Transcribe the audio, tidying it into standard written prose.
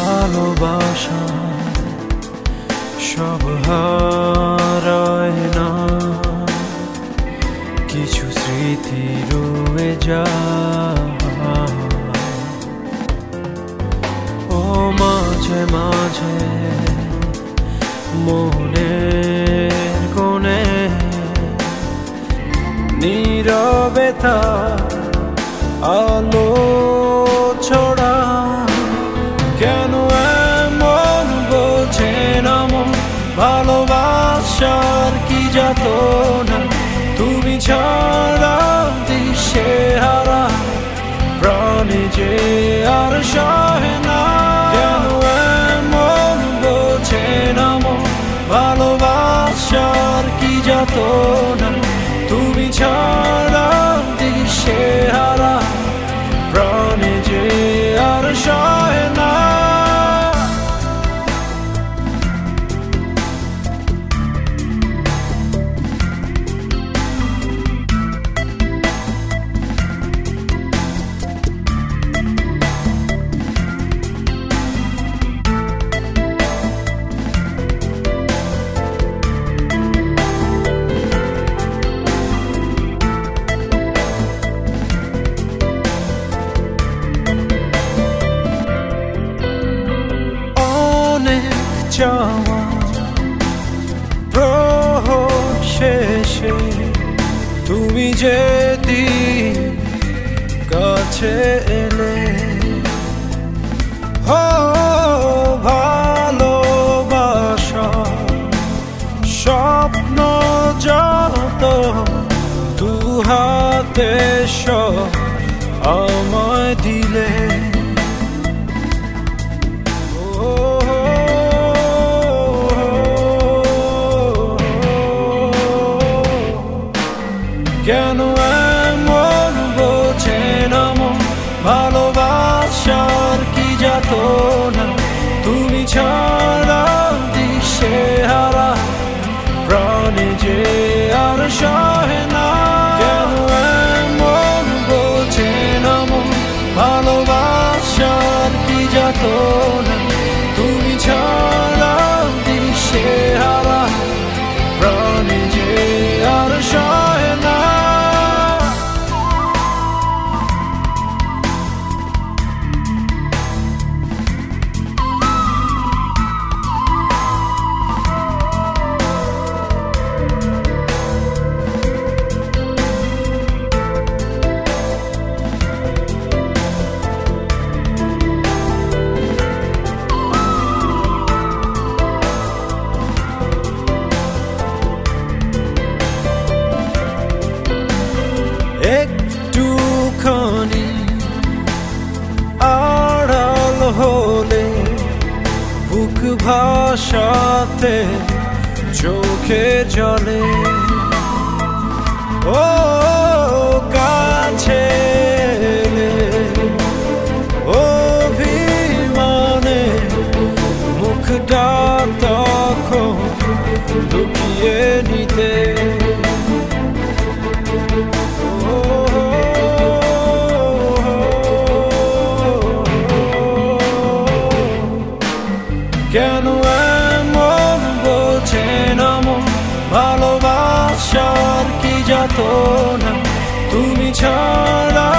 ভালোবাসা সব হারায় না, কিছু স্মৃতি রয়ে যায়। ও মাঝে মাঝে মনের কোণে নীরবে আলো ছড়া, কেন এমন বোঝে না মন, ভালোবাসার কি যাতনা, তুমি ছাড়া দিশেহারা প্রাণে যে আর সহে না। কেন এমন বোঝে না মন, ভালোবাসার কি যাতনা, তুমি ছাড়া দিশেহারা প্রাণে যে আর সহে না। চাওয়া প্রহর শেষে তুমি যেদিন কাছে এলে, হো ভালোবাসা স্বপ্ন যত দু হাতে সব আমায় দিলে, কেন এমন বোঝে না মন, ভালোবাসার কি যাতনা, তুমি ছাড়া দিশেহারা প্রাণে যে আর সহে না। কেন এমন বোঝে না মন, ভালোবাসার কি যাতনা, তুমি ছাড়া দিশেহারা প্রাণে যে আর সহে না। একটুখানি আড়াল হলে বুক ভাসাতে চোখে জলে, ও কাছে এলে অভিমানে মুখটা তখন লুকিয়ে নিতে, কেন এমন বোঝে না মন, ভালোবাসার কি যাতনা, তুমি ছাড়া